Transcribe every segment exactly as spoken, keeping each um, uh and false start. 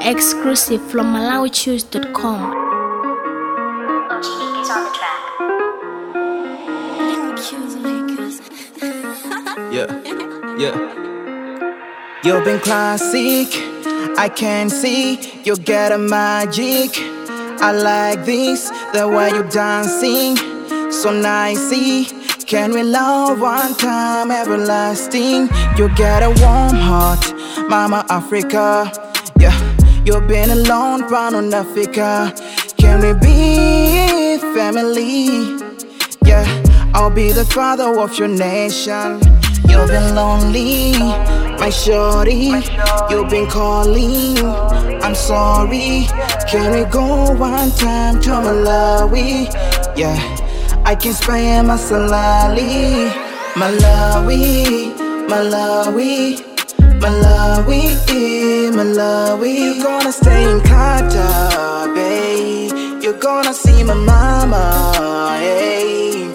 Exclusive from Malawi Choose dot com. Genie is on the track. Yeah, yeah. You've been classic, I can see you get a magic. I like this, the way you dancing, so nicey. Can we love one time, everlasting? You get a warm heart, Mama Africa. Yeah, you've been alone, round on Africa. Can we be family? Yeah, I'll be the father of your nation. You've been lonely, my shorty. You've been calling, I'm sorry. Can we go one time to Malawi? Yeah, I can spend my salary. Malawi, Malawi, Malawi, Malawi. You're gonna stay in Qatar, babe. You're gonna see my mama, hey.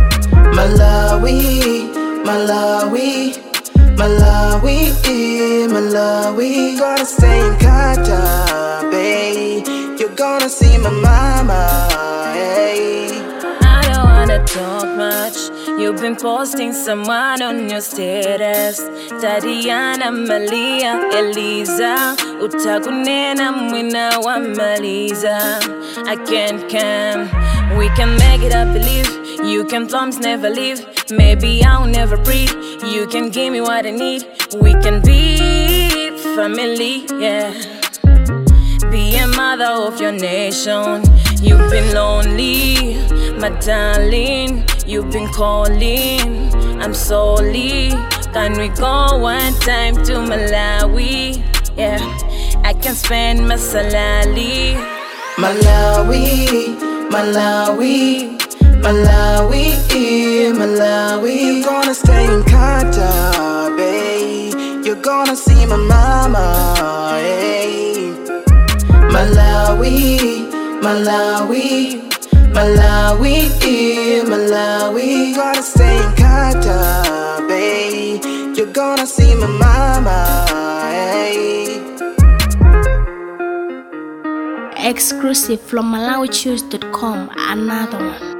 Malawi, Malawi, Malawi, Malawi. You're gonna stay in Qatar, babe. You're gonna see my mama, hey. I don't wanna talk much. You've been posting someone on your status. Tatiana, Malia, Eliza. Utakunena mwina wa Maliza. I can't come. We can make it up, believe. You can thumbs never leave. Maybe I'll never breathe. You can give me what I need. We can be family, yeah. Be a mother of your nation. You've been lonely, my darling. You've been calling, I'm sorry. Can we go one time to Malawi? Yeah, I can spend my salary. Malawi, Malawi, Malawi, Malawi. You're gonna stay in Qatar, babe. You're gonna see my mama, hey. Malawi, Malawi, Malawi, Malawi. You're gonna stay in Qatar, babe. You're gonna see my mama, hey. Exclusive from Malawi Choose dot com. Another one.